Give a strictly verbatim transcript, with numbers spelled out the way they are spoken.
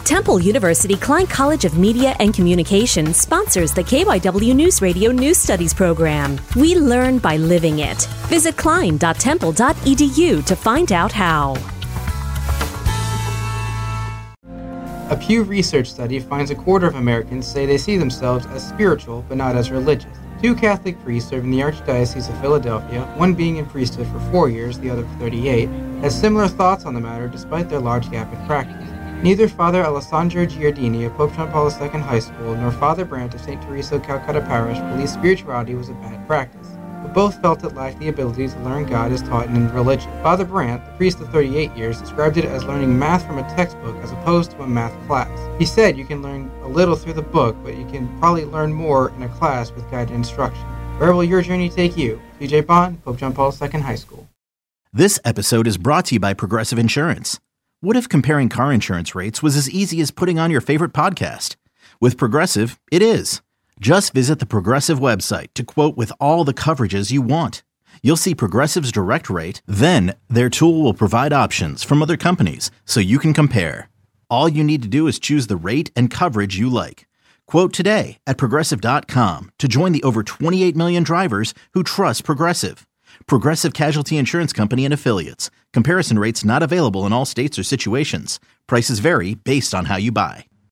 Temple University Klein College of Media and Communication sponsors the K Y W News Radio News Studies program. We learn by living it. Visit klein dot temple dot e d u to find out how. A Pew Research study finds a quarter of Americans say they see themselves as spiritual but not as religious. Two Catholic priests serve in the Archdiocese of Philadelphia, one being in priesthood for four years, the other for thirty-eight, has similar thoughts on the matter despite their large gap in practice. Neither Father Alessandro Giardini of Pope John Paul the Second High School nor Father Brandt of Saint Teresa Calcutta Parish believed spirituality was a bad practice, but both felt it lacked the ability to learn God as taught in religion. Father Brandt, the priest of thirty-eight years, described it as learning math from a textbook as opposed to a math class. He said you can learn a little through the book, but you can probably learn more in a class with guided instruction. Where will your journey take you? T J Bond, Pope John Paul the Second High School. This episode is brought to you by Progressive Insurance. What if comparing car insurance rates was as easy as putting on your favorite podcast? With Progressive, it is. Just visit the Progressive website to quote with all the coverages you want. You'll see Progressive's direct rate, then their tool will provide options from other companies so you can compare. All you need to do is choose the rate and coverage you like. Quote today at progressive dot com to join the over twenty-eight million drivers who trust Progressive. Progressive Casualty Insurance Company and Affiliates. Comparison rates not available in all states or situations. Prices vary based on how you buy.